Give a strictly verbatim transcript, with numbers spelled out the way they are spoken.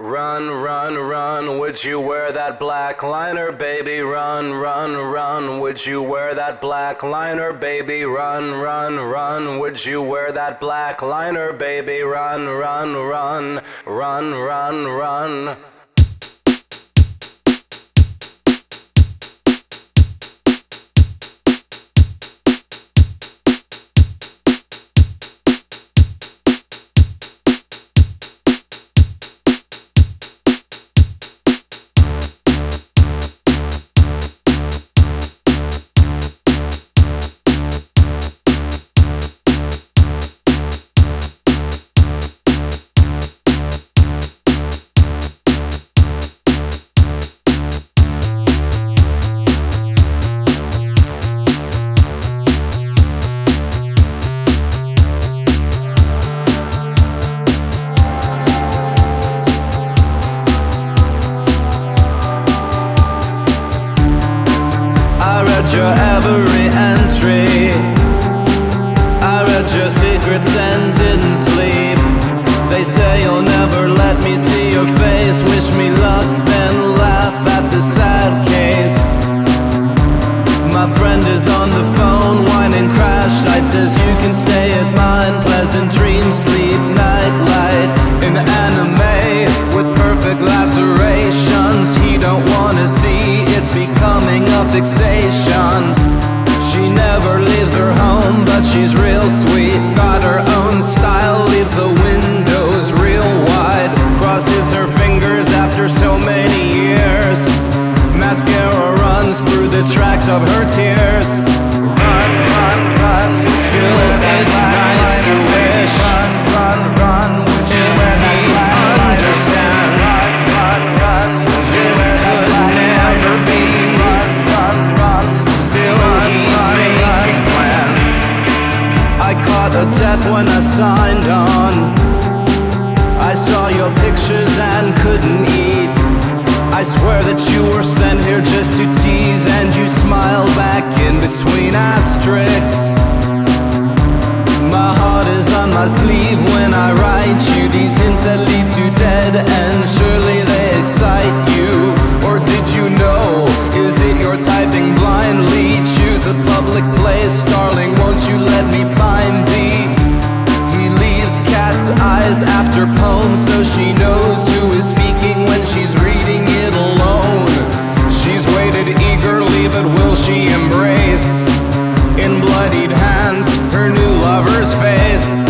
Run, run, run, would you wear that black liner, baby? Run, run, run, would you wear that black liner, baby? Run, run, run, would you wear that black liner, baby? Run, run, run, run, run, run. Your every entry, I read your secrets and didn't sleep. They say you'll never let me see your face. Wish me luck, then laugh at the sad case. My friend is on the phone, whining crash sight. Says you can stay at mine, pleasant dreams, sleep, night light. In anime, with perfect lacerations. He don't wanna see, it's becoming a fixation. She never leaves her home, but she's real sweet. Got her own style, leaves the windows real wide. Crosses her fingers after so many years. Mascara runs through the tracks of her tears. Run, run, run, still it's nice to wish. Run, run, run, would you let he understands? Run, run, this could never be. Run, run, run, still he's making plans. I caught a death when I signed on. I saw your pictures and couldn't eat. I swear that you were sent here just to tease, and you smile back in between asterisks. My heart is on my sleeve when I write you these hints that lead to dead end. Surely they excite you, or did you know? Is it your typing blindly? Choose a public place, darling, won't you let me find thee? He leaves cat's eyes after poems, so she knows who is speaking when she's reading it alone. She's waited eagerly, but will she embrace in bloodied hands her new lover's face?